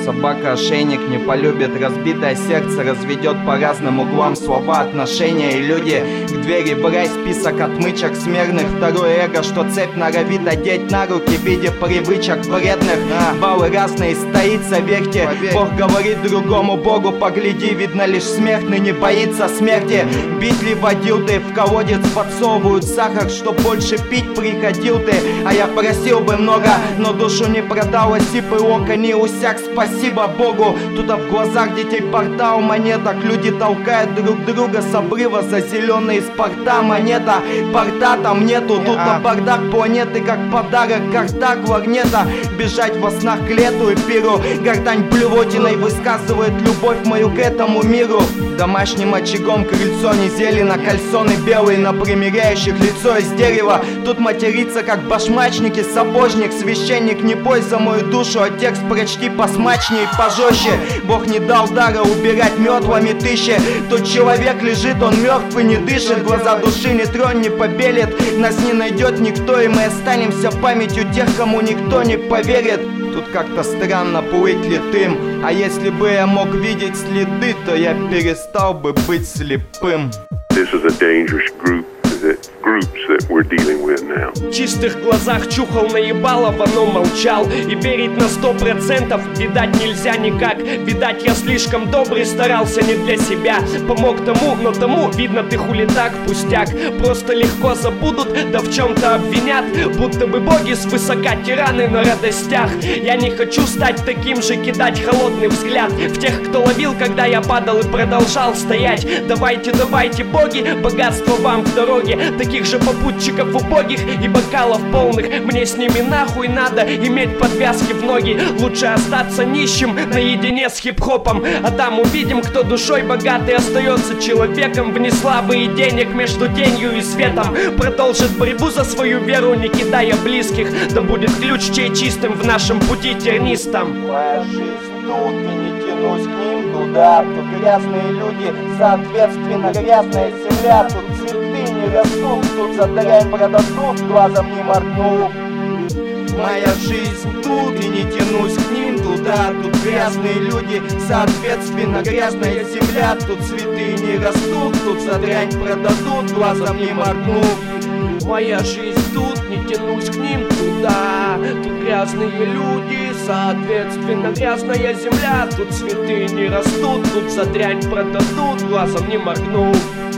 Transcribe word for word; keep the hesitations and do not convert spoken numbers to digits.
Собака ошейник не полюбит, разбитое сердце разведет по разным углам слова, отношения и люди. К двери брай список отмычек смерных, второе эго, что цепь норовит одеть на руки в виде привычек вредных. Баллы разные, стоится, верьте, Бог говорит другому Богу, погляди, видно лишь смертный не боится смерти. Бить ли водил ты, в колодец подсовывают сахар, чтоб больше пить приходил ты. А я просил бы много, но душу не продал, осип и око не усяк, спасибо Богу. Тут а в глазах детей портал монеток, люди толкают друг друга с обрыва за зеленые из порта монета. Порта там нету, тут на бардак планеты как подарок, карта кларнета. Бежать во снах к лету и пиру, гортань блювотиной высказывает любовь мою к этому миру. Домашним очагом крыльцо не зелено, кальсоны белые на примеряющих лицо из дерева. Тут матерится как башмачники, сапожник, священник, не пой за мою душу, а текст прочти посмачнее и пожестче. Бог не дал дара убирать метлами тысячи. Тут человек лежит, он мертв и не дышит, глаза души не тронь, не побелит, нас не найдет никто, и мы останемся памятью тех, кому никто не поверит. Тут как-то странно плыть литым, а если бы я мог видеть следы, то я перестал бы быть слепым. This is a dangerous group. Groups that we're dealing with now. В чистых глазах чухал наебалово, но молчал. И верить на сто процентов, видать, нельзя никак. Видать, я слишком добрый, старался не для себя. Помог тому, но тому, видно, ты хули так, пустяк. Просто легко забудут, да в чем-то обвинят, будто бы боги свысока тираны на радостях. Я не хочу стать таким же, кидать холодный взгляд в тех, кто ловил, когда я падал и продолжал стоять. Давайте, давайте, боги, богатство вам в дороге. Таких же попутчиков убогих и бокалов полных, мне с ними нахуй надо иметь подвязки в ноги. Лучше остаться нищим наедине с хип-хопом, а там увидим, кто душой богатый остается человеком вне славы и денег, между тенью и светом. Продолжит борьбу за свою веру, не кидая близких, да будет ключ чей чистым в нашем пути тернистом. Моя жизнь тут, и не тянусь к ним туда. Тут грязные люди, соответственно грязная земля. Тут цветы не растут, тут за дрянь продадут, глазом не моргнув. Моя жизнь тут, и не тянусь к ним туда. Тут грязные люди, соответственно грязная земля. Тут цветы не растут, тут за дрянь продадут, глазом не моргнув. Моя жизнь тут, не тянусь к ним туда. Тут грязные люди, соответственно грязная земля. Тут цветы не растут, тут за дрянь продадут, глазом не моргнув.